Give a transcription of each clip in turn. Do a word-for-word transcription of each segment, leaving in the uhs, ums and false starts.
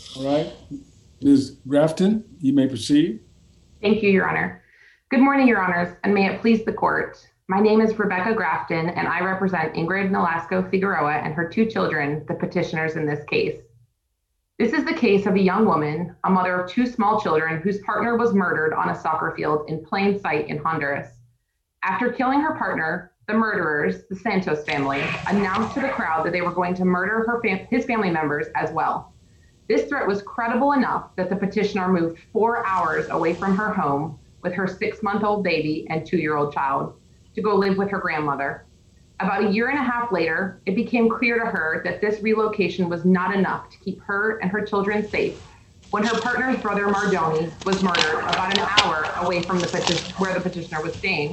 All right. Miz Grafton, you may proceed. Thank you, Your Honor. Good morning, Your Honors, and may it please the court. My name is Rebecca Grafton, and I represent Ingrid Nolasco Figueroa and her two children, the petitioners in this case. This is the case of a young woman, a mother of two small children, whose partner was murdered on a soccer field in plain sight in Honduras. After killing her partner, the murderers, the Santos family, announced to the crowd that they were going to murder her fam- his family members as well. This threat was credible enough that the petitioner moved four hours away from her home with her six-month-old baby and two-year-old child to go live with her grandmother. About a year and a half later, it became clear to her that this relocation was not enough to keep her and her children safe when her partner's brother Mardoni was murdered about an hour away from the peti- where the petitioner was staying.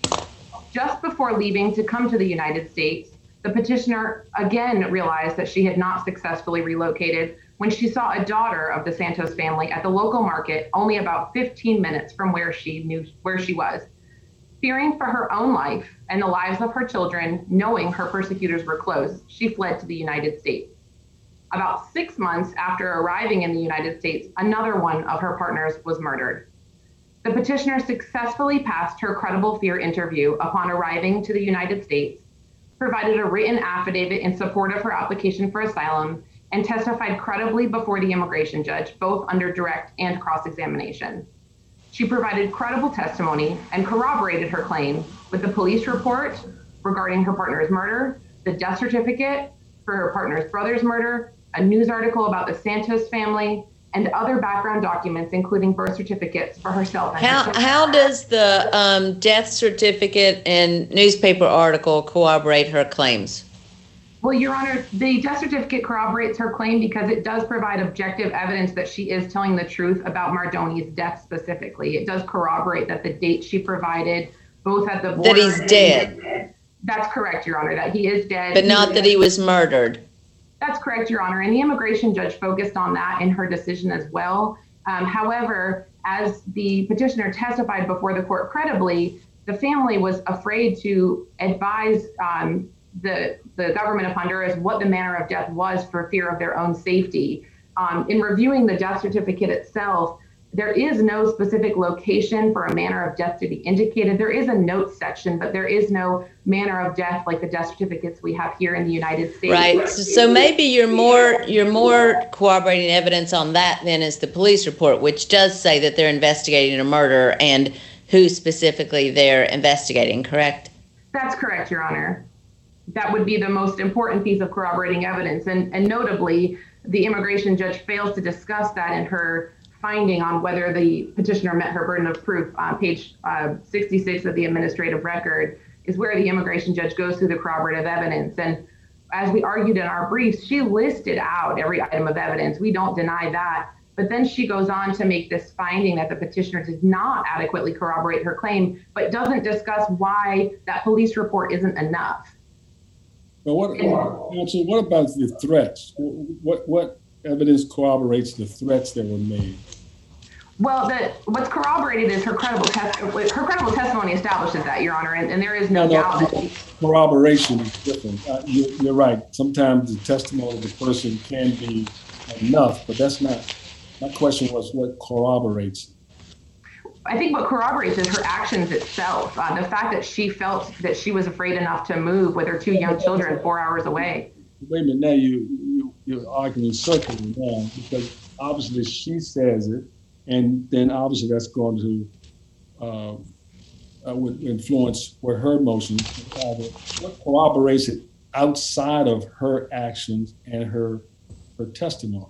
Just before leaving to come to the United States, the petitioner again realized that she had not successfully relocated when she saw a daughter of the Santos family at the local market only about fifteen minutes from where she knew where she was. Fearing for her own life and the lives of her children, knowing her persecutors were close, she fled to the United States. About six months after arriving in the United States, another one of her partners was murdered. The petitioner successfully passed her credible fear interview upon arriving to the United States, provided a written affidavit in support of her application for asylum, and testified credibly before the immigration judge, both under direct and cross-examination. She provided credible testimony and corroborated her claim with the police report regarding her partner's murder, the death certificate for her partner's brother's murder, a news article about the Santos family, and other background documents, including birth certificates for herself. And How her how does the um, death certificate and newspaper article corroborate her claims? Well, Your Honor, the death certificate corroborates her claim because it does provide objective evidence that she is telling the truth about Mardoni's death specifically. It does corroborate that the date she provided, both at the border. That he's dead. That's correct, Your Honor, that he is dead. But not that he was murdered. That's correct, Your Honor. And the immigration judge focused on that in her decision as well. Um, however, as the petitioner testified before the court credibly, the family was afraid to advise um, the, the government of Honduras what the manner of death was for fear of their own safety. Um, in reviewing the death certificate itself, there is no specific location for a manner of death to be indicated. There is a notes section, but there is no manner of death like the death certificates we have here in the United States. Right. So maybe you're more you're more corroborating evidence on that than is the police report, which does say that they're investigating a murder and who specifically they're investigating, correct? That's correct, Your Honor. That would be the most important piece of corroborating evidence. And, and notably, the immigration judge fails to discuss that in her finding on whether the petitioner met her burden of proof. On page uh, sixty-six of the administrative record is where the immigration judge goes through the corroborative evidence. And as we argued in our briefs, she listed out every item of evidence. We don't deny that. But then she goes on to make this finding that the petitioner did not adequately corroborate her claim, but doesn't discuss why that police report isn't enough. But what, counsel, what about the threats? What what evidence corroborates the threats that were made? Well, the, what's corroborated is her credible test. Her credible testimony establishes that, Your Honor, and, and there is no, no doubt. No, corroboration is different. Uh, you, you're right. Sometimes the testimony of the person can be enough, but that's not. My question was what corroborates. I think what corroborates is her actions itself. Uh, the fact that she felt that she was afraid enough to move with her two young children four hours away. Wait a minute, now you, you, you're arguing circling now because obviously she says it, and then obviously that's going to uh, uh, would influence what her emotions. What corroborates it outside of her actions and her her testimony?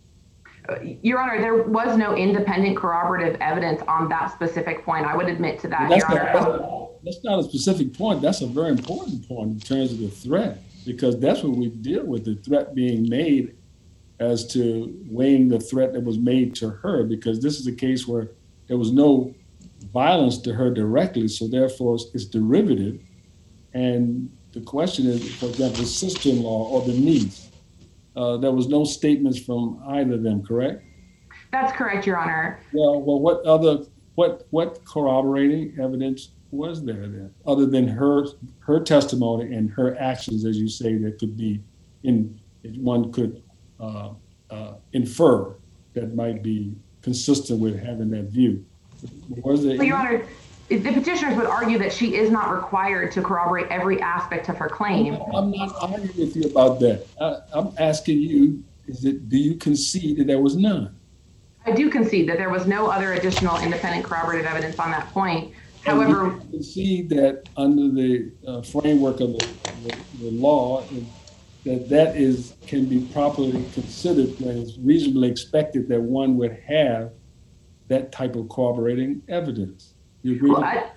Your Honor, there was no independent corroborative evidence on that specific point. I would admit to that, that's Your not, Honor. That's not a specific point. That's a very important point in terms of the threat, because that's what we deal with, the threat being made as to weighing the threat that was made to her, because this is a case where there was no violence to her directly, so therefore it's, it's derivative. And the question is, for example, the sister-in-law or the niece, Uh, there was no statements from either of them, correct? That's correct, Your Honor. Well, well, what other, what what corroborating evidence was there then, other than her her testimony and her actions, as you say, that could be in one could uh, uh, infer that might be consistent with having that view. Was there So, Your Honor, the petitioners would argue that she is not required to corroborate every aspect of her claim. I'm not arguing with you about that. I, I'm asking you, is it, do you concede that there was none? I do concede that there was no other additional independent corroborative evidence on that point. However, you concede that under the uh, framework of the, the, the law, that that is can be properly considered when it's reasonably expected that one would have that type of corroborating evidence. You agree? Well, I,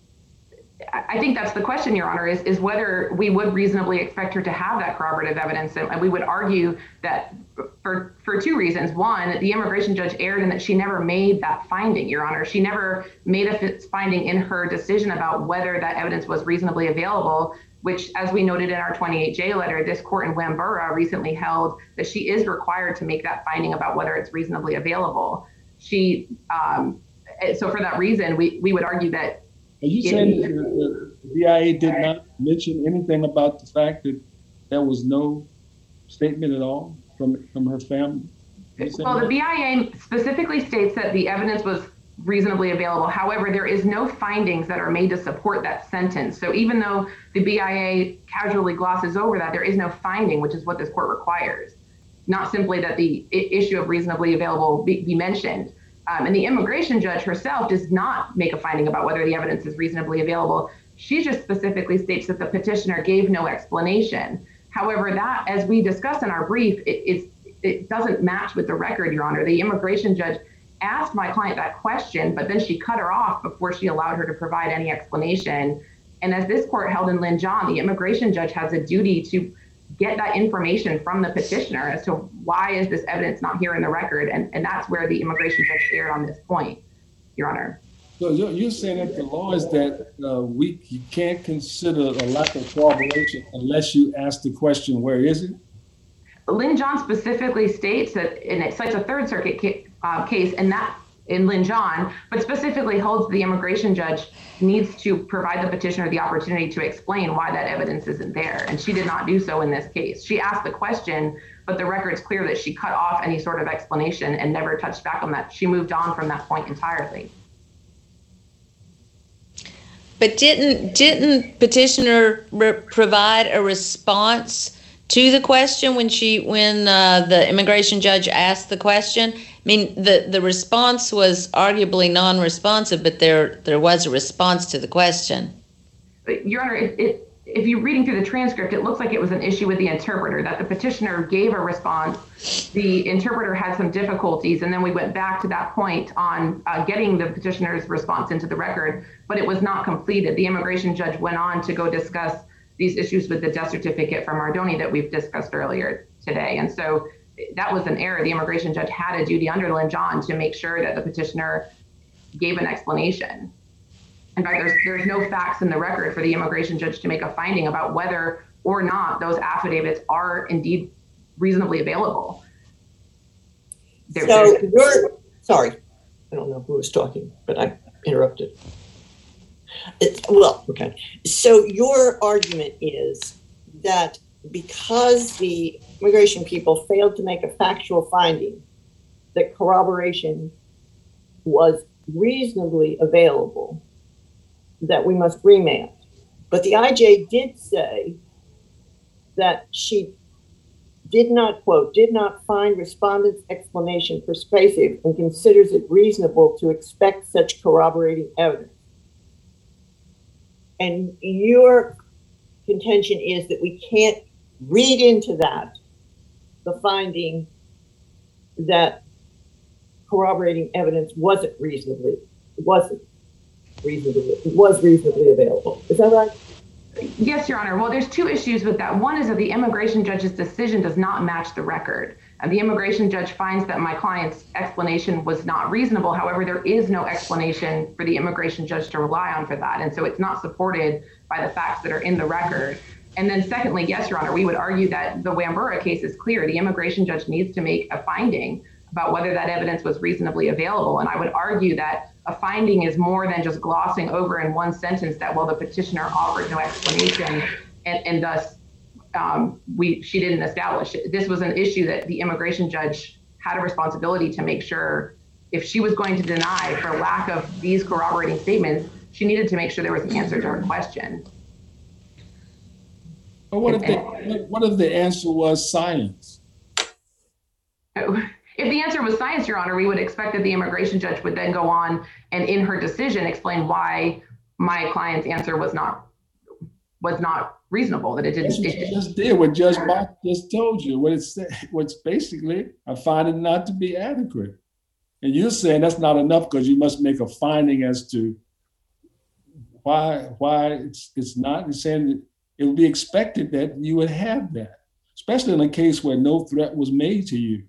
I think that's the question, Your Honor, is, is whether we would reasonably expect her to have that corroborative evidence. And we would argue that for, for two reasons. One, the immigration judge erred in that she never made that finding, Your Honor. She never made a finding in her decision about whether that evidence was reasonably available, which, as we noted in our twenty-eight J letter, this court in Wambura recently held that she is required to make that finding about whether it's reasonably available. She, um, so for that reason, we, we would argue that. Are you saying that the B I A did not mention anything about the fact that there was no statement at all from, from her family? Well, the B I A specifically states that the evidence was reasonably available. However, there is no findings that are made to support that sentence. So even though the B I A casually glosses over that, there is no finding, which is what this court requires. Not simply that the issue of reasonably available be, be mentioned. Um, and the immigration judge herself does not make a finding about whether the evidence is reasonably available. She just specifically states that the petitioner gave no explanation. However, that, as we discussed in our brief, it, it, it doesn't match with the record, Your Honor. The immigration judge asked my client that question, but then she cut her off before she allowed her to provide any explanation. And as this court held in Lin John, the immigration judge has a duty to get that information from the petitioner as to why is this evidence not here in the record. And, and that's where the immigration judge erred on this point, Your Honor. So you're saying that the law is that uh, we you can't consider a lack of corroboration unless you ask the question, where is it? Lin John specifically states that, and it cites a Third Circuit ca- uh, case in that in Lin John, but specifically holds the immigration judge needs to provide the petitioner the opportunity to explain why that evidence isn't there. And she did not do so in this case. She asked the question, but the record's clear that she cut off any sort of explanation and never touched back on that. She moved on from that point entirely. But didn't didn't petitioner re- provide a response to the question when she when uh, the immigration judge asked the question? I mean, the, the response was arguably non-responsive, but there there was a response to the question. Your Honor, it, it, if you're reading through the transcript, it looks like it was an issue with the interpreter, that the petitioner gave a response. The interpreter had some difficulties, and then we went back to that point on uh, getting the petitioner's response into the record, but it was not completed. The immigration judge went on to go discuss these issues with the death certificate from Ardoni that we've discussed earlier today. And so that was an error. The immigration judge had a duty under Lin John to make sure that the petitioner gave an explanation. In fact, there's, there's no facts in the record for the immigration judge to make a finding about whether or not those affidavits are indeed reasonably available. There, so you're, sorry, I don't know who was talking, but I interrupted. It, well, okay. So your argument is that because the immigration people failed to make a factual finding that corroboration was reasonably available, that we must remand. But the I J did say that she did not, quote, did not find respondent's explanation persuasive and considers it reasonable to expect such corroborating evidence. And your contention is that we can't read into that the finding that corroborating evidence wasn't reasonably, wasn't reasonably, was reasonably available. Is that right? Yes, Your Honor. Well, there's two issues with that. One is that the immigration judge's decision does not match the record. And the immigration judge finds that my client's explanation was not reasonable. However, there is no explanation for the immigration judge to rely on for that. And so it's not supported by the facts that are in the record. And then secondly, yes, Your Honor, we would argue that the Wambura case is clear. The immigration judge needs to make a finding about whether that evidence was reasonably available. And I would argue that a finding is more than just glossing over in one sentence that, well, the petitioner offered no explanation and, and thus um, we she didn't establish it. This was an issue that the immigration judge had a responsibility to make sure if she was going to deny for lack of these corroborating statements, she needed to make sure there was an answer to her question. But what if the, what if the answer was science? If the answer was science, Your Honor, we would expect that the immigration judge would then go on and in her decision explain why my client's answer was not was not reasonable, that it didn't. That's what you just did, what Judge Bach just told you. What it's what's basically, I find it not to be adequate. And you're saying that's not enough because you must make a finding as to why why it's it's not. You're saying that it would be expected that you would have that, especially in a case where no threat was made to you.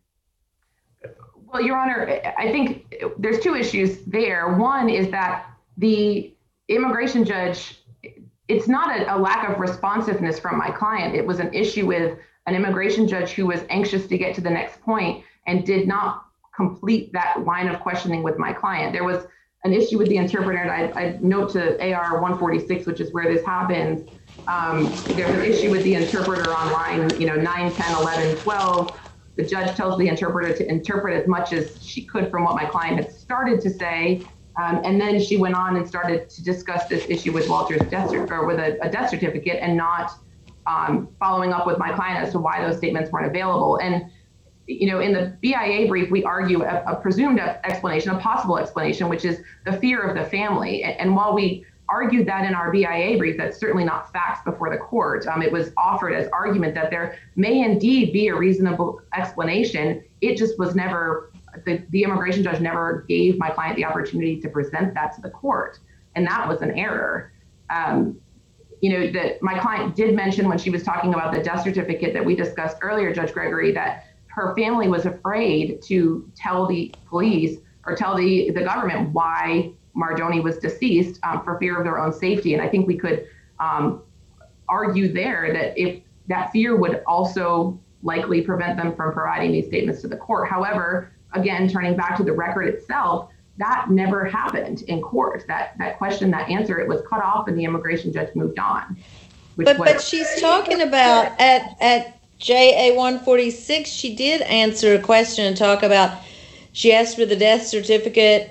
Well, Your Honor, I think there's two issues there. One is that the immigration judge, it's not a, a lack of responsiveness from my client. It was an issue with an immigration judge who was anxious to get to the next point and did not complete that line of questioning with my client. There was an issue with the interpreter, and I, I note to A R one forty-six, which is where this happens. Um, there's an issue with the interpreter on line, you know, nine, ten, eleven, twelve. The judge tells the interpreter to interpret as much as she could from what my client had started to say. Um, and then she went on and started to discuss this issue with Walter's death or with a, a death certificate and not um, following up with my client as to why those statements weren't available. And, you know, in the B I A brief, we argue a, a presumed explanation, a possible explanation, which is the fear of the family. And, and while we argued that in our B I A brief, that's certainly not facts before the court. Um, it was offered as argument that there may indeed be a reasonable explanation. It just was never, the, the immigration judge never gave my client the opportunity to present that to the court. And that was an error. Um, you know, that my client did mention when she was talking about the death certificate that we discussed earlier, Judge Gregory, that her family was afraid to tell the police or tell the, the government why Mardoni was deceased um, for fear of their own safety. And I think we could um, argue there that if that fear would also likely prevent them from providing these statements to the court. However, again, turning back to the record itself, that never happened in court. That that question, that answer, it was cut off and the immigration judge moved on. But was, but she's talking about at, at J A one forty-six, she did answer a question and talk about, she asked for the death certificate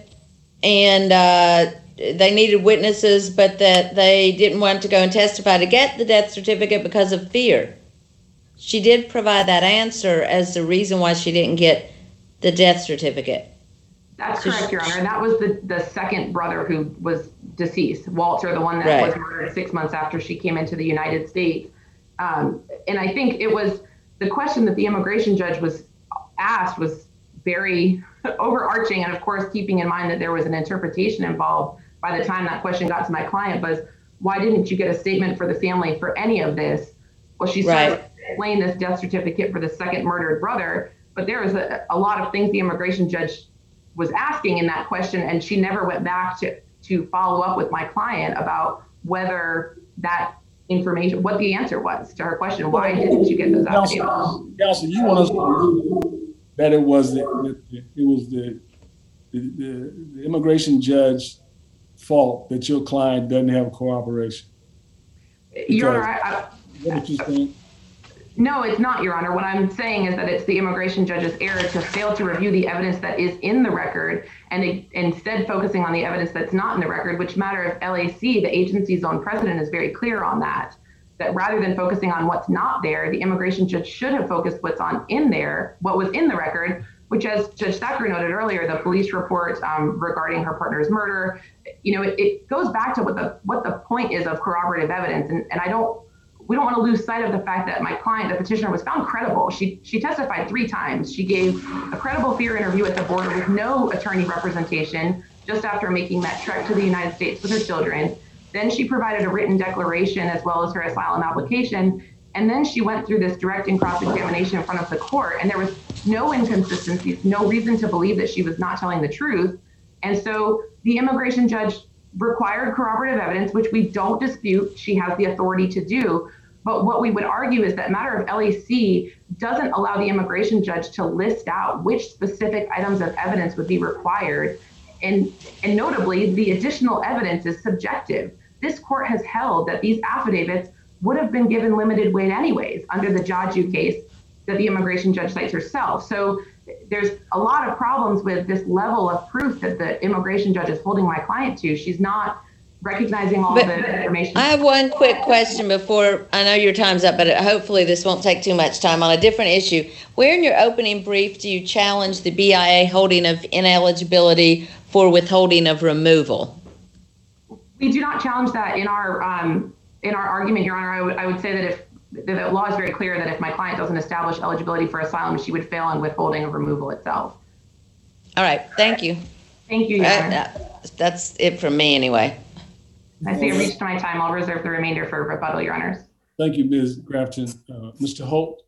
and uh, they needed witnesses, but that they didn't want to go and testify to get the death certificate because of fear. She did provide that answer as the reason why she didn't get the death certificate. That's so correct, she, Your Honor. And that was the, the second brother who was deceased, Walter, the one that right. was murdered six months after she came into the United States. Um, and I think it was the question that the immigration judge was asked was very overarching, and of course keeping in mind that there was an interpretation involved by the time that question got to my client was, why didn't you get a statement for the family for any of this? Well, she started right. to explain this death certificate for the second murdered brother, but there was a, a lot of things the immigration judge was asking in that question, and she never went back to to follow up with my client about whether that information, what the answer was to her question. Why didn't you get those affidavits? Counsel, you want us to believe that it was the, it was the the, the the immigration judge's fault that your client doesn't have corroboration? Your Honor, I, what you saying? No, it's not, Your Honor. What I'm saying is that it's the immigration judge's error to fail to review the evidence that is in the record and it, instead focusing on the evidence that's not in the record, which matter of L A C, the agency's own president, is very clear on that, that rather than focusing on what's not there, the immigration judge should have focused what's on in there, what was in the record, which, as Judge Thacker noted earlier, the police report um, regarding her partner's murder, you know, it, it goes back to what the what the point is of corroborative evidence. And, and I don't, we don't want to lose sight of the fact that my client, the petitioner, was found credible. She she testified three times. She gave a credible fear interview at the border with no attorney representation just after making that trek to the United States with her children. Then she provided a written declaration as well as her asylum application. And then she went through this direct and cross-examination in front of the court. And there was no inconsistencies, no reason to believe that she was not telling the truth. And so the immigration judge required corroborative evidence, which we don't dispute. She has the authority to do. But what we would argue is that matter of L A C doesn't allow the immigration judge to list out which specific items of evidence would be required. And, and notably, the additional evidence is subjective. This court has held that these affidavits would have been given limited weight anyways under the Jaju case that the immigration judge cites herself. So there's a lot of problems with this level of proof that the immigration judge is holding my client to. She's not recognizing all But the information. I have one quick question before, I know your time's up, but hopefully this won't take too much time on a different issue. Where in your opening brief do you challenge the B I A holding of ineligibility for withholding of removal? We do not challenge that in our um, in our argument, Your Honor. I would, I would say that if the law is very clear that if my client doesn't establish eligibility for asylum, she would fail on withholding of removal itself. All right, thank you. Thank you, Your Uh, Honor. that- that's it from me anyway. I see I reached my time. I'll reserve the remainder for rebuttal, Your Honors. Thank you, Miz Grafton. Uh, Mister Holt?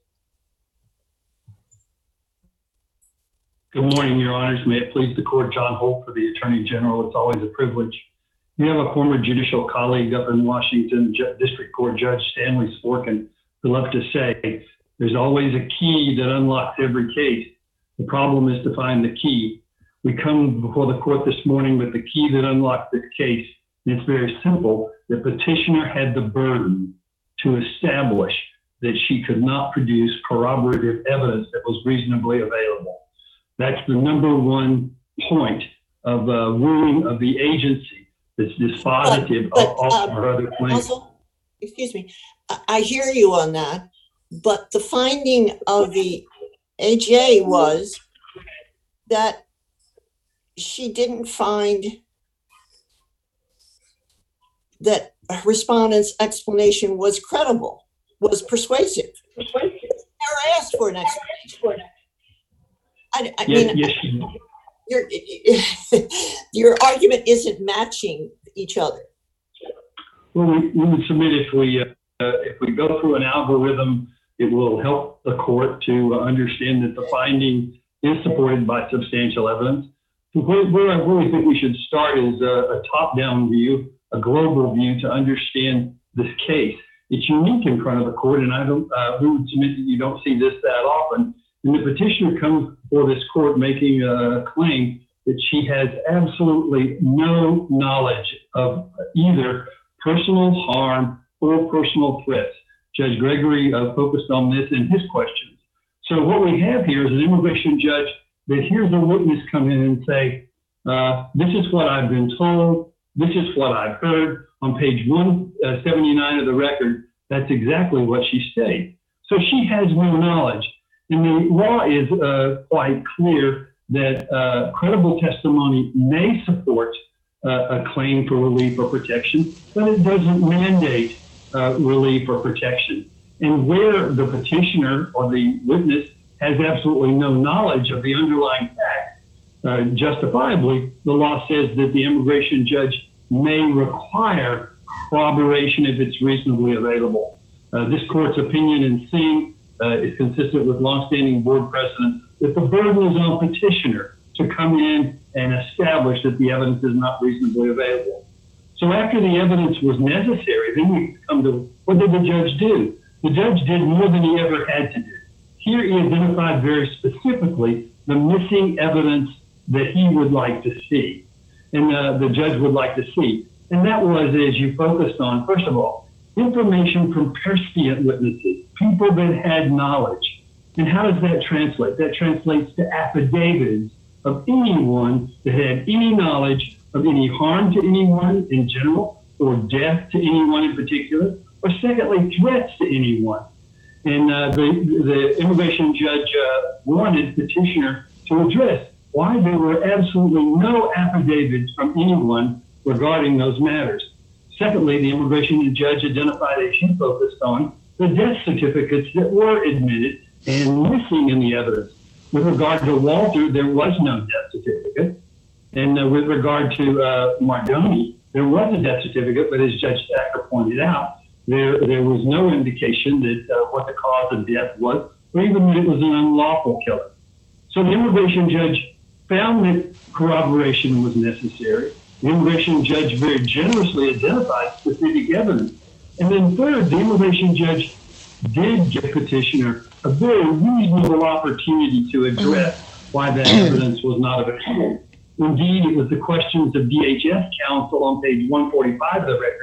Good morning, Your Honors. May it please the court, John Holt for the Attorney General. It's always a privilege. You have a former judicial colleague up in Washington, J- District Court Judge Stanley Sporkin, who loved to say, there's always a key that unlocks every case. The problem is to find the key. We come before the court this morning with the key that unlocks this case. And it's very simple. The petitioner had the burden to establish that she could not produce corroborative evidence that was reasonably available. That's the number one point of uh, ruling of the agency that's dispositive But- of but, all um, her other claims. Also, excuse me, I, I hear you on that, but the finding of the A J was that she didn't find that respondent's explanation was credible, was persuasive. Never asked for an explanation. I, I Yes, mean, yes, she, your your argument isn't matching each other. well, we, we would submit if we uh, uh, if we go through an algorithm, it will help the court to uh, understand that the finding is supported by substantial evidence. Where, where I really think we should start is a, a top-down view, a global view to understand this case. It's unique in front of the court, and I don't. Uh, we would submit that you don't see this that often. And the petitioner comes before this court making a claim that she has absolutely no knowledge of either personal harm or personal threats. Judge Gregory uh, focused on this in his questions. So what we have here is an immigration judge that hears a witness come in and say, uh, this is what I've been told, this is what I've heard. On page one seventy-nine of the record, that's exactly what she stated. So she has no knowledge. And the law is uh, quite clear that uh, credible testimony may support uh, a claim for relief or protection, but it doesn't mandate uh, relief or protection. And where the petitioner or the witness has absolutely no knowledge of the underlying fact, uh, justifiably, the law says that the immigration judge may require corroboration if it's reasonably available. Uh, this court's opinion in Singh uh, is consistent with longstanding board precedent that the burden is on petitioner to come in and establish that the evidence is not reasonably available. So after the evidence was necessary, then we come to what did the judge do? The judge did more than he ever had to do. Here he identified very specifically the missing evidence that he would like to see and uh, the judge would like to see. And that was, as you focused on, first of all, information from prescient witnesses, people that had knowledge. And how does that translate? That translates to affidavits of anyone that had any knowledge of any harm to anyone in general or death to anyone in particular, or secondly, threats to anyone. And uh, the, the immigration judge uh, wanted petitioner to address why there were absolutely no affidavits from anyone regarding those matters. Secondly, the immigration judge identified, as you focused on, the death certificates that were admitted and missing in the evidence. With regard to Walter, there was no death certificate. And uh, with regard to uh, Mardoni, there was a death certificate, but as Judge Thacker pointed out, there, there was no indication that uh, what the cause of death was, or even that it was an unlawful killer. So the immigration judge found that corroboration was necessary. The immigration judge very generously identified specific evidence. And then third, the immigration judge did give petitioner a very reasonable opportunity to address why that evidence was not available. Indeed, it was the questions of D H S counsel on page one forty-five of the record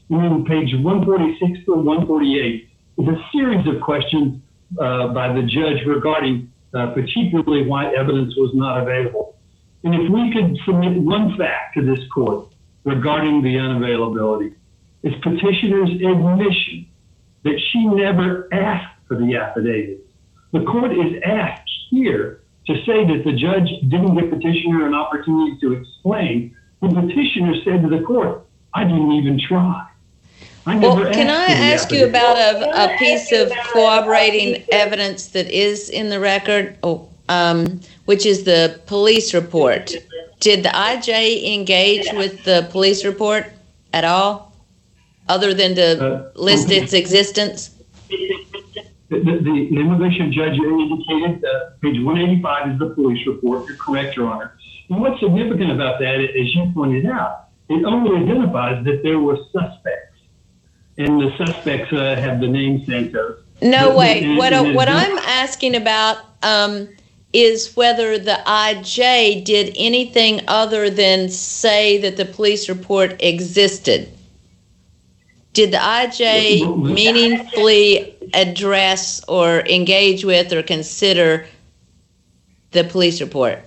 And then page one forty-six to one forty-eight is a series of questions uh, by the judge regarding uh, particularly why evidence was not available. And if we could submit one fact to this court regarding the unavailability, it's petitioner's admission that she never asked for the affidavit. The court is asked here to say that the judge didn't give petitioner an opportunity to explain. The petitioner said to the court, I didn't even try. I never Well, can I asked for the ask you affidavit." about a, a piece of corroborating evidence that is in the record, oh, um, which is the police report? Did the I J engage with the police report at all, other than to Uh, list its existence? The, the, the immigration judge indicated uh, page one eighty-five is the police report. You're correct, Your Honor. And what's significant about that, as you pointed out, it only identifies that there were suspects, and the suspects uh, have the name Santos. No, But- wait. and- What and what it's- I'm asking about um, is whether the I J did anything other than say that the police report existed. Did the I J meaningfully address or engage with or consider the police report?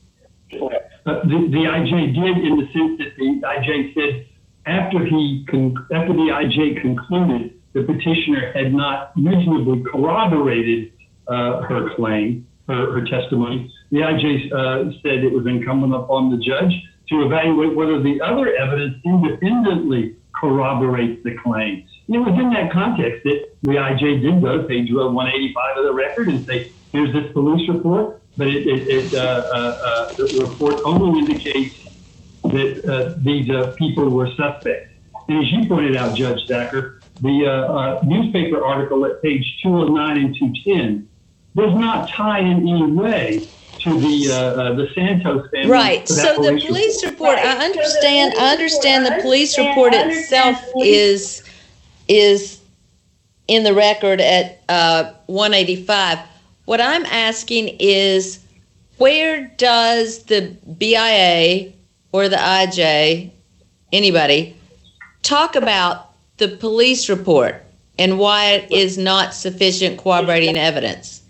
Uh, the, the I J did, in the sense that the I J said after he con- after the I J concluded the petitioner had not reasonably corroborated uh, her claim, her, her testimony, the I J uh, said it was incumbent upon the judge to evaluate whether the other evidence independently corroborates the claim. And it was in that context that the I J did go to page one eighty-five of the record and say, here's this police report, but it, it, it uh, uh, uh, the report only indicates that uh, these uh, people were suspects. And as you pointed out, Judge Thacker, the uh, uh, newspaper article at page two oh nine and two ten does not tie in any way to the uh, uh, the Santos family. Right. to that So the police report, Right. I understand, I understand the police I report understand itself the police- is is in the record at uh, one eighty-five. What I'm asking is, where does the B I A or the I J, anybody, talk about the police report and why it is not sufficient corroborating evidence?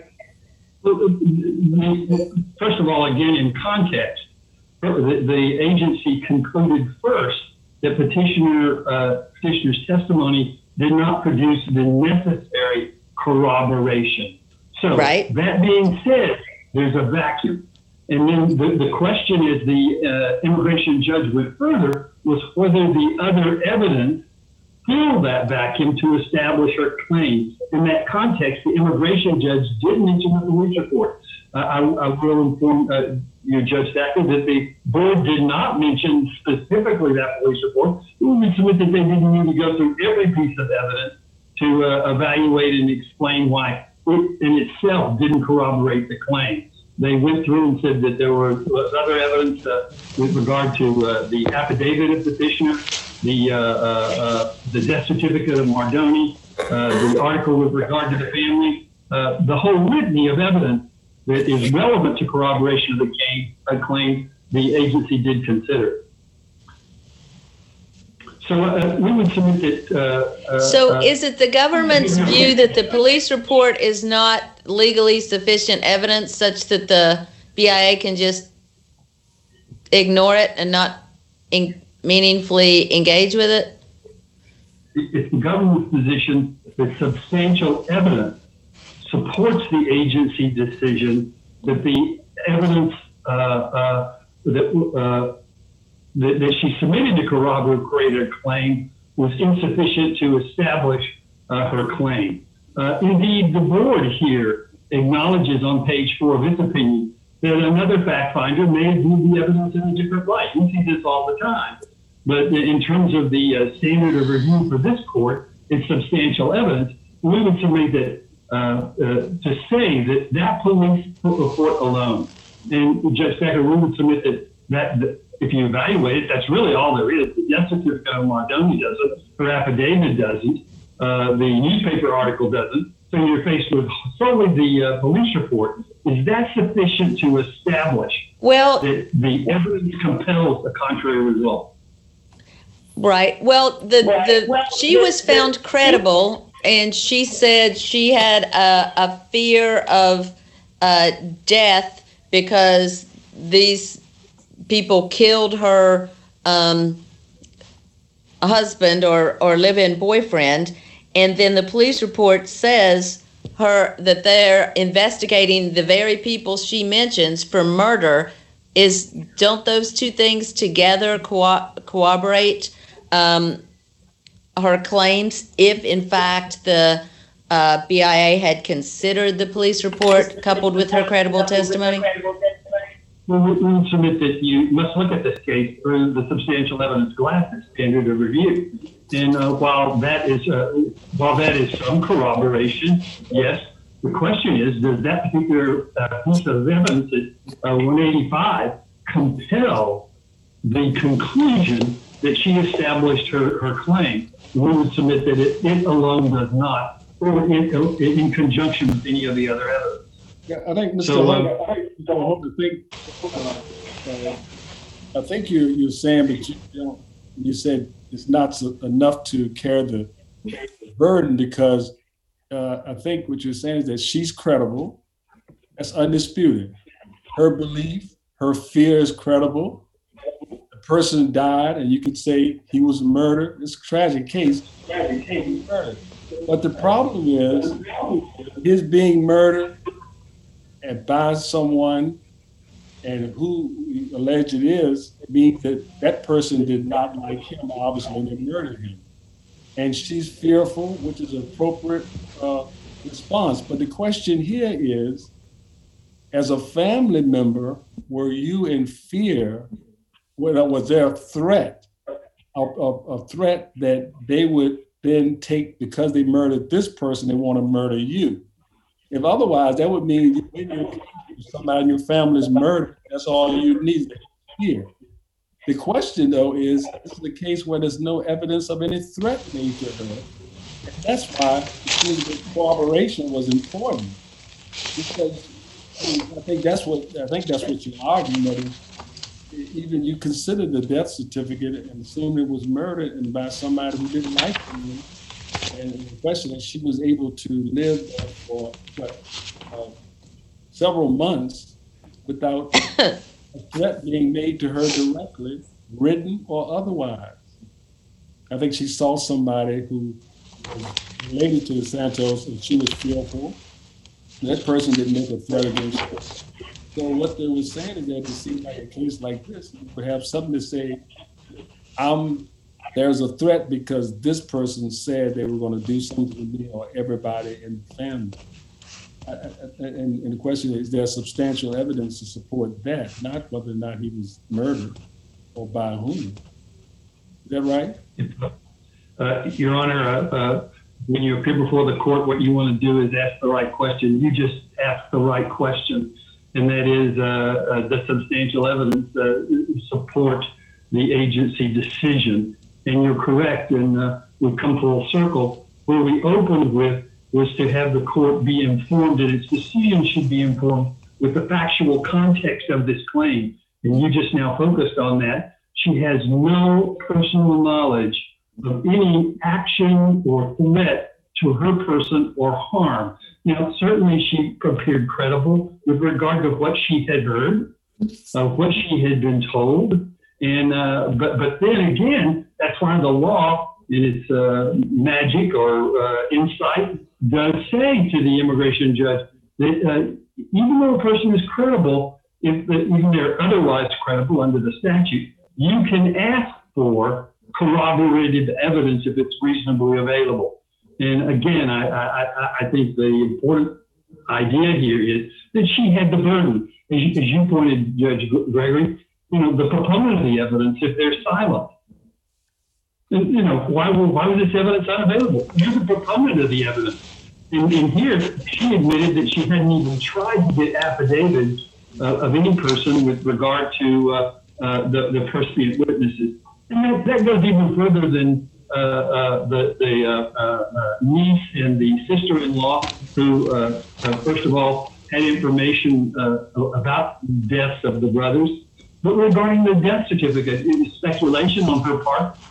First of all, again, in context, the, the agency concluded first that petitioner uh, petitioner's testimony did not produce the necessary corroboration. So Right. that being said, there's a vacuum. And then the, the question is, the uh, immigration judge went further, was whether the other evidence filled that vacuum to establish her claims. In that context, the immigration judge did mention the police report. Uh, I, I will inform uh, you, Judge Thacker, that the board did not mention specifically that police report. We would submit that they didn't need to go through every piece of evidence to uh, evaluate and explain why it in itself didn't corroborate the claim. They went through and said that there were other evidence uh, with regard to uh, the affidavit of petitioner, the uh, uh, uh, the death certificate of Mardoni, uh, the article with regard to the family, uh, the whole litany of evidence that is relevant to corroboration of the claim, uh, claim the agency did consider. So uh, we would submit that. Uh, uh, So uh, is it the government's view that the police report is not legally sufficient evidence such that the B I A can just ignore it and not in meaningfully engage with it? It's the government's position that substantial evidence supports the agency decision that the evidence uh, uh, that, uh, that that she submitted to corroborate her claim was insufficient to establish uh, her claim. Uh, indeed, the board here acknowledges on page four of its opinion that another fact finder may have viewed the evidence in a different light. We see this all the time. But in terms of the uh, standard of review for this court, it's substantial evidence. We would submit that uh, uh, to say that that police report alone, and Judge Thacker, we would submit that, that, that if you evaluate it, that's really all there is. The death certificate of Mardoni doesn't, her affidavit doesn't, uh, the newspaper article doesn't. So you're faced with solely the uh, police report. Is that sufficient to establish Well, that the evidence compels a contrary result? Right. Well, the Right. the Well, she the- was found the- credible, and she said she had a, a fear of uh, death because these people killed her um, husband or or live-in boyfriend, and then the police report says her that they're investigating the very people she mentions for murder. Is don't those two things together co- corroborate um, her claims if in fact the uh, B I A had considered the police report coupled with her credible testimony? Well, we we would submit that you must look at this case through the substantial evidence glasses standard of review. And uh, while that is uh, while that is some corroboration, yes, the question is, does that particular uh, piece of evidence at uh, one eighty-five compel the conclusion that she established her, her claim? We would submit that it, it alone does not, or in, in conjunction with any of the other evidence. Yeah, I think, Mister So, uh, Hunter, I think, I hope to think, uh, uh, I think you, you're saying, but you, you know, you said it's not so, enough to carry the burden because uh, I think what you're saying is that she's credible. That's undisputed. Her belief, her fear is credible. The person died, and you could say he was murdered. It's a tragic case. Tragic case, he was murdered. But the problem is his being murdered and by someone, and who alleged it is, means that that person did not like him, obviously, when they murdered him. And she's fearful, which is an appropriate uh, response. But the question here is, as a family member, were you in fear? Was there a threat, a, a, a threat that they would then take because they murdered this person, they want to murder you? If otherwise, that would mean when you're, somebody in your family is murdered, that's all you need to hear. The question, though, is this is a case where there's no evidence of any threat made to her. And that's why the cooperation was important, because I think that's what I think that's what you're arguing, that even you consider the death certificate and assume it was murdered and by somebody who didn't like him. And the question is, she was able to live there for what, uh, several months without a threat being made to her directly, written or otherwise. I think she saw somebody who was related to the Santos and she was fearful. That person didn't make a threat against her. So what they were saying is that it seemed like a case like this, you would have something to say, I'm, there's a threat because this person said they were going to do something to me or everybody in the family. I, I, and, and the question is, is there substantial evidence to support that, not whether or not he was murdered or by whom? Is that right? Uh, Your Honor, uh, uh, when you appear before the court, what you want to do is ask the right question. You just asked the right question, and that is uh, uh, the substantial evidence uh, support the agency decision. And you're correct, and uh, we've come full circle. Where we opened with was to have the court be informed that its decision should be informed with the factual context of this claim. And you just now focused on that. She has no personal knowledge of any action or threat to her person or harm. Now, certainly she appeared credible with regard to what she had heard, uh, what she had been told. And uh, but but then again, that's why the law in its uh, magic or uh, insight does say to the immigration judge that uh, even though a person is credible, if the, even they're otherwise credible under the statute, you can ask for corroborated evidence if it's reasonably available. And again, I, I, I think the important idea here is that she had the burden. As you, as you pointed, Judge Gregory, you know, the proponent of the evidence, if they're silent, and, you know, why, why was this evidence unavailable? You're the proponent of the evidence. And, and here, she admitted that she hadn't even tried to get affidavits uh, of any person with regard to uh, uh, the, the percipient witnesses. And that, that goes even further than uh, uh, the, the uh, uh, niece and the sister-in-law who, uh, uh, first of all, had information uh, about deaths of the brothers. But regarding the death certificate, it was speculation on her part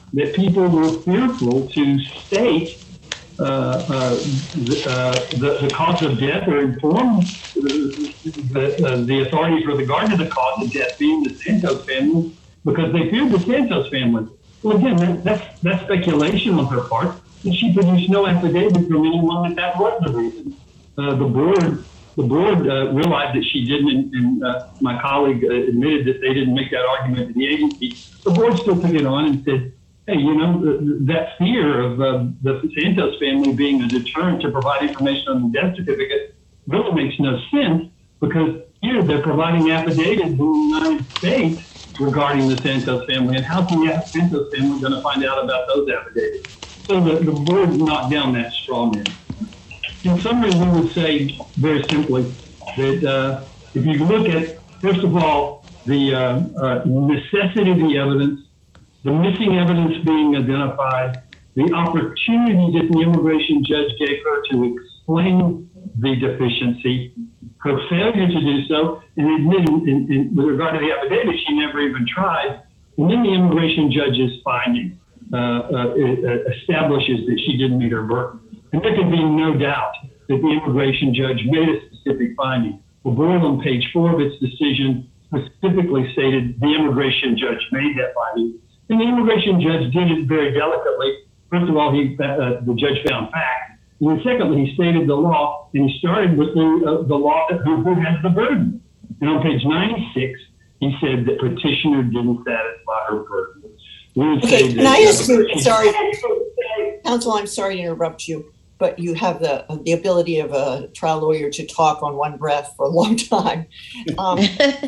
that people were fearful to state uh, uh, the, uh, the, the cause of death or inform the, the, uh, the authorities with regard to the cause of death, being the Santos family, because they feared the Santos family. Well, again, that, that's, that's speculation on her part, and she produced no affidavit from anyone that that was the reason. Uh, the board, the board uh, realized that she didn't, and, and uh, my colleague uh, admitted that they didn't make that argument to the agency. The board still took it on and said, hey, you know, that fear of uh, the Santos family being a deterrent to provide information on the death certificate really makes no sense, because here they're providing affidavits in the United States regarding the Santos family, and how's the Santos family going to find out about those affidavits? So the, the board knocked down that straw man. In summary, we would say very simply that uh, if you look at, first of all, the uh, uh, necessity of the evidence, the missing evidence being identified, the opportunity that the immigration judge gave her to explain the deficiency, her failure to do so, and admitting in, in, with regard to the affidavit, she never even tried, and then the immigration judge's finding uh, uh, establishes that she didn't meet her burden. And there can be no doubt that the immigration judge made a specific finding. The board on page four of its decision specifically stated the immigration judge made that finding. And the immigration judge did it very delicately. First of all, he, uh, the judge found facts. And then secondly, he stated the law, and he started with the, uh, the law that who, who has the burden. And on page ninety-six, he said that petitioner didn't satisfy her burden. We would Okay, say can that, I ask uh, you, sorry, counsel, I'm sorry to interrupt you, but you have the the ability of a trial lawyer to talk on one breath for a long time. Um,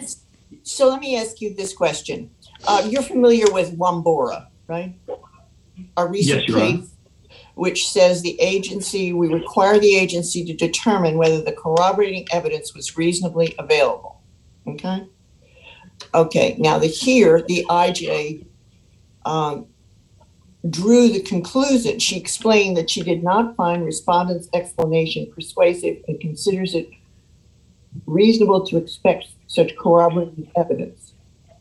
so let me ask you this question. Uh, you're familiar with Wambora, right? Our recent Yes, Your Honor. case, which says the agency, we require the agency to determine whether the corroborating evidence was reasonably available. Okay? Okay, now the here, the I J um, drew the conclusion. She explained that she did not find respondent's explanation persuasive and considers it reasonable to expect such corroborating evidence.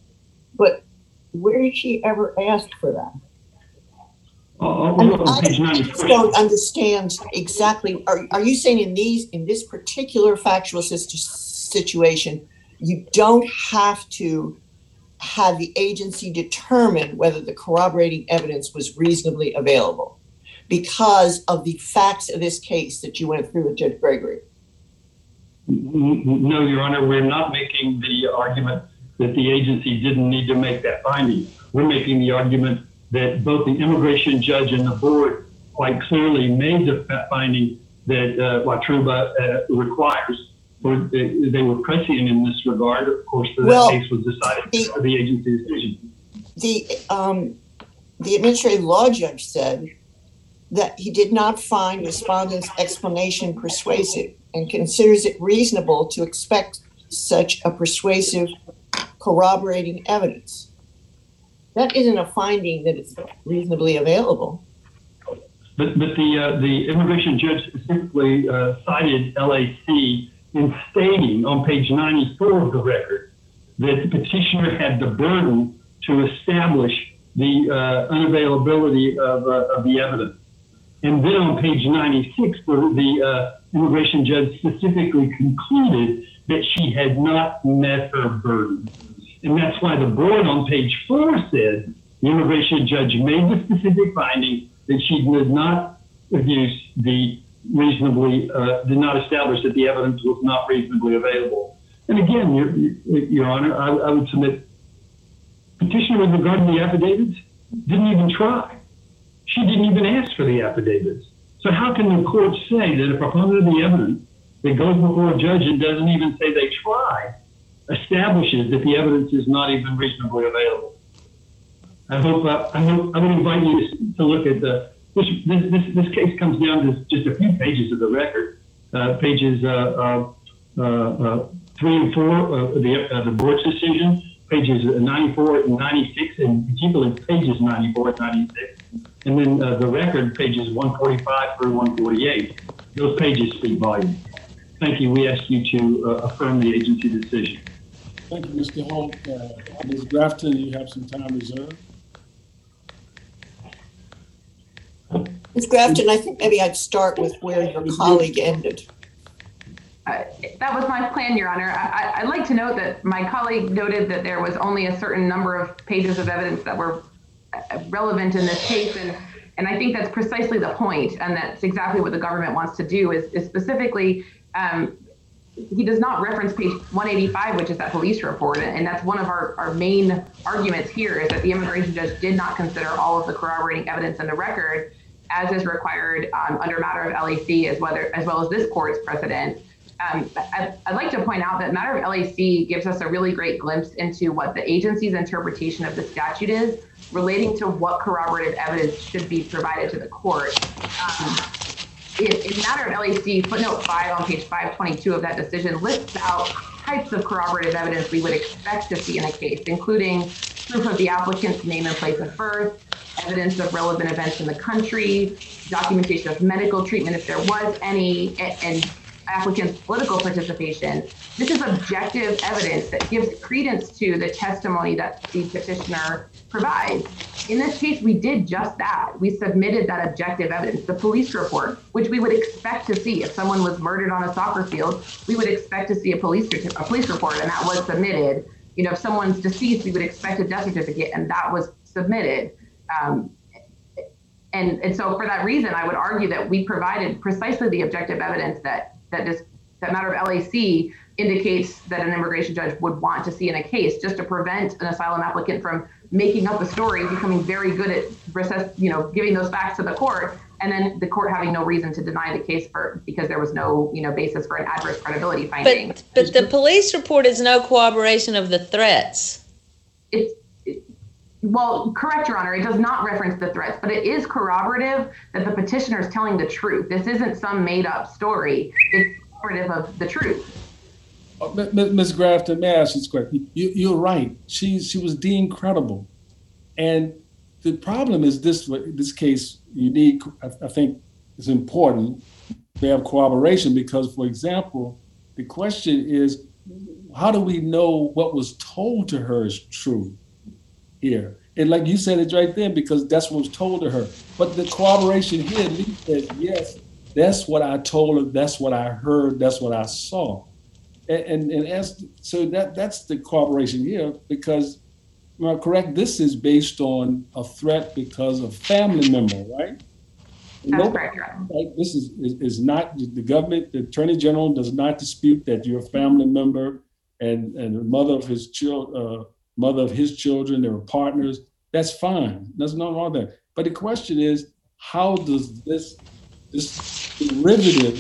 But where did she ever ask for that? Uh, I, mean, on I page just don't understand exactly. Are, are you saying in these in this particular factual situation, you don't have to have the agency determine whether the corroborating evidence was reasonably available because of the facts of this case that you went through with Judge Gregory? No, Your Honor, we're not making the argument that the agency didn't need to make that finding. We're making the argument that both the immigration judge and the board quite clearly made the finding that uh, Watruba uh, requires. For, they, they were prescient in this regard. Of course, that well, case was decided the, by the agency's decision. The, um, the administrative law judge said that he did not find respondent's explanation persuasive and considers it reasonable to expect such a persuasive corroborating evidence. That isn't a finding that is reasonably available. But, but the, uh, the immigration judge specifically uh, cited L A C in stating on page ninety-four of the record that the petitioner had the burden to establish the uh, unavailability of, uh, of the evidence. And then on page ninety-six, the, the uh, immigration judge specifically concluded that she had not met her burden. And that's why the board on page four said the immigration judge made the specific finding that she did not produce the reasonably, uh, did not establish that the evidence was not reasonably available. And again, Your, Your Honor, I, I would submit petitioner with regard to the affidavits didn't even try. She didn't even ask for the affidavits. So how can the court say that a proponent of the evidence that goes before a judge and doesn't even say they tried establishes that the evidence is not even reasonably available? I hope uh, I hope I would invite you to look at the this this this, this case comes down to just a few pages of the record, uh, pages uh, uh, uh, uh, three and four of the uh, the board's decision, pages ninety-four and ninety-six, and particularly pages ninety-four and ninety-six, and then uh, the record pages one forty-five through one forty-eight. Those pages speak volumes. Thank you. We ask you to uh, affirm the agency decision. Thank you, Mister Holt. Uh, Miz Grafton, you have some time reserved. Miz Grafton, I think maybe I'd start with where your colleague ended. Uh, that was my plan, Your Honor. I, I'd like to note that my colleague noted that there was only a certain number of pages of evidence that were relevant in this case, and and I think that's precisely the point, and that's exactly what the government wants to do. Is, is specifically, um, he does not reference page one eighty-five, which is that police report, and that's one of our, our main arguments here, is that the immigration judge did not consider all of the corroborating evidence in the record, as is required um, under matter of L A C, as whether as well as this court's precedent. Um, I, I'd like to point out that matter of L A C gives us a really great glimpse into what the agency's interpretation of the statute is relating to what corroborative evidence should be provided to the court. Um, in, in matter of L A C, footnote five on page five twenty-two of that decision lists out types of corroborative evidence we would expect to see in a case, including proof of the applicant's name and place of birth, evidence of relevant events in the country, documentation of medical treatment if there was any, and, and applicant's political participation. This is objective evidence that gives credence to the testimony that the petitioner provides. In this case, we did just that. We submitted that objective evidence, the police report, which we would expect to see. If someone was murdered on a soccer field, we would expect to see a police a police report, and that was submitted. You know, if someone's deceased, we would expect a death certificate, and that was submitted. Um, and, and so for that reason, I would argue that we provided precisely the objective evidence that that this that matter of L A C indicates that an immigration judge would want to see in a case, just to prevent an asylum applicant from making up a story, becoming very good at, you know, giving those facts to the court, and then the court having no reason to deny the case for because there was no, you know, basis for an adverse credibility finding. But but the police report is no corroboration of the threats. It's it, well, correct, Your Honor. It does not reference the threats, but it is corroborative that the petitioner is telling the truth. This isn't some made-up story. It's corroborative of the truth. Uh, Miz Grafton, may I ask this question? You, you're right. She she was deemed credible, and the problem is this: this case you need. I, I think it's important to have corroboration because, for example, the question is, how do we know what was told to her is true here? And like you said, it's right there because that's what was told to her. But the corroboration here at least says, yes, that's what I told her. That's what I heard. That's what I saw. And, and, and as so that that's the corroboration here because, am I correct? This is based on a threat because of family member, right? That's Nobody, correct, Your Honor. right? This is, is is not the government. The Attorney General does not dispute that you're a family member and and the mother of his child, uh, mother of his children. They were partners. That's fine. There's nothing wrong with that. But the question is, how does this this derivative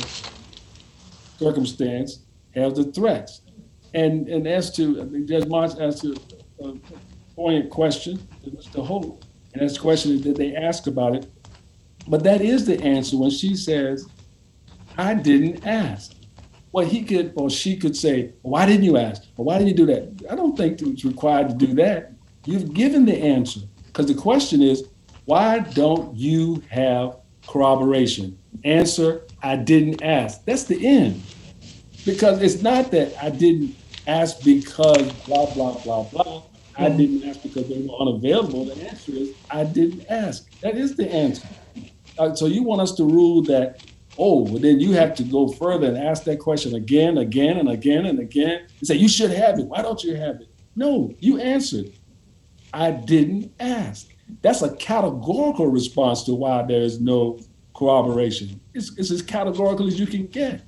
circumstance have the threats? And and as to, I think Judge March asked a, a poignant question to Mister Holt, and that's the question that they ask about it. But that is the answer when she says, I didn't ask. Well, he could, or she could say, why didn't you ask? Or why didn't you do that? I don't think it's required to do that. You've given the answer. Because the question is, why don't you have corroboration? Answer, I didn't ask. That's the end. Because it's not that I didn't ask because blah, blah, blah, blah. I didn't ask because they were unavailable. The answer is, I didn't ask. That is the answer. Uh, so you want us to rule that, oh, well, then you have to go further and ask that question again, again, and again, and again, and say, you should have it. Why don't you have it? No, you answered. I didn't ask. That's a categorical response to why there is no corroboration. It's, it's as categorical as you can get.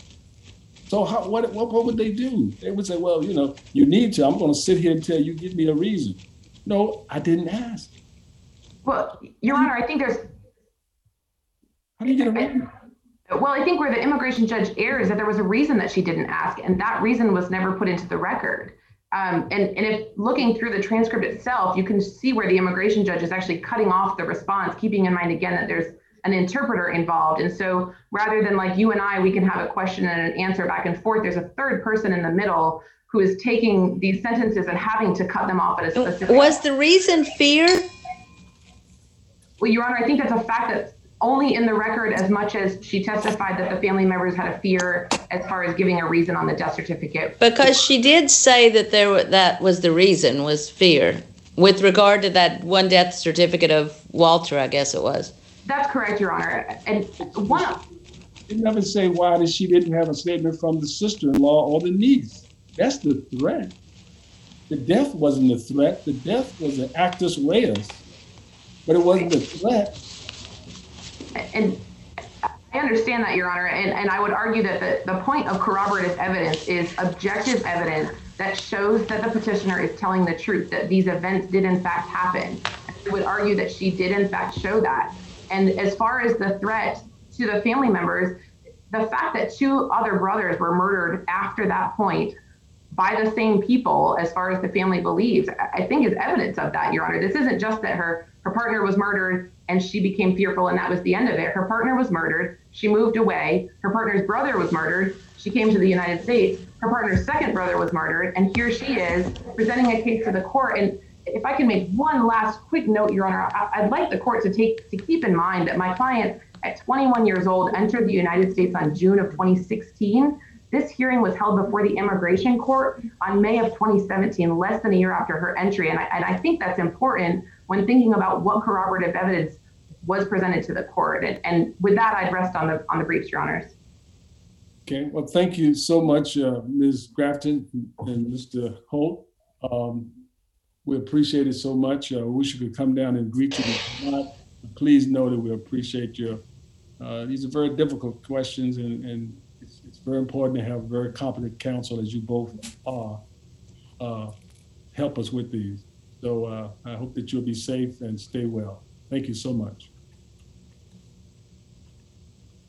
So how, what, what, what would they do? They would say, well, you know, you need to. I'm going to sit here until you give me a reason. No, I didn't ask. Well, Your Honor, I think there's How do you get around? Well, I think where the immigration judge errs that there was a reason that she didn't ask, and that reason was never put into the record. Um, and, and if looking through the transcript itself, you can see where the immigration judge is actually cutting off the response, keeping in mind, again, that there's an interpreter involved. And so rather than like you and I, we can have a question and an answer back and forth, there's a third person in the middle who is taking these sentences and having to cut them off at a specific. Was the reason fear? Well, Your Honor, I think that's a fact that's only in the record as much as she testified that the family members had a fear as far as giving a reason on the death certificate. Because she did say that there that was the reason, was fear, with regard to that one death certificate of Walter, I guess it was. That's correct, Your Honor. And one of, It never say why that she didn't have a statement from the sister-in-law or the niece. That's the threat. The death wasn't the threat. The death was an actus reus, but it wasn't the threat. and I understand that, Your Honor, and, and I would argue that the, the point of corroborative evidence is objective evidence that shows that the petitioner is telling the truth, that these events did in fact happen. I would argue that she did in fact show that. And as far as the threat to the family members, the fact that two other brothers were murdered after that point by the same people, as far as the family believes, I think is evidence of that, Your Honor. This isn't just that her, her partner was murdered and she became fearful and that was the end of it. Her partner was murdered, she moved away. Her partner's brother was murdered, she came to the United States. Her partner's second brother was murdered, and here she is presenting a case to the court. And if I can make one last quick note, Your Honor, I'd like the court to take to keep in mind that my client at twenty-one years old entered the United States on June of twenty sixteen. This hearing was held before the immigration court on May of twenty seventeen, less than a year after her entry. And I, and I think that's important when thinking about what corroborative evidence was presented to the court. And, and with that, I'd rest on the on the briefs, Your Honors. Okay, well, thank you so much, uh, Miz Grafton and Mister Holt. Um, we appreciate it so much. I uh, wish you could come down and greet you. If not, please know that we appreciate your, uh, these are very difficult questions, and, and it's, it's very important to have very competent counsel, as you both are, uh, help us with these. So uh, I hope that you'll be safe and stay well. Thank you so much.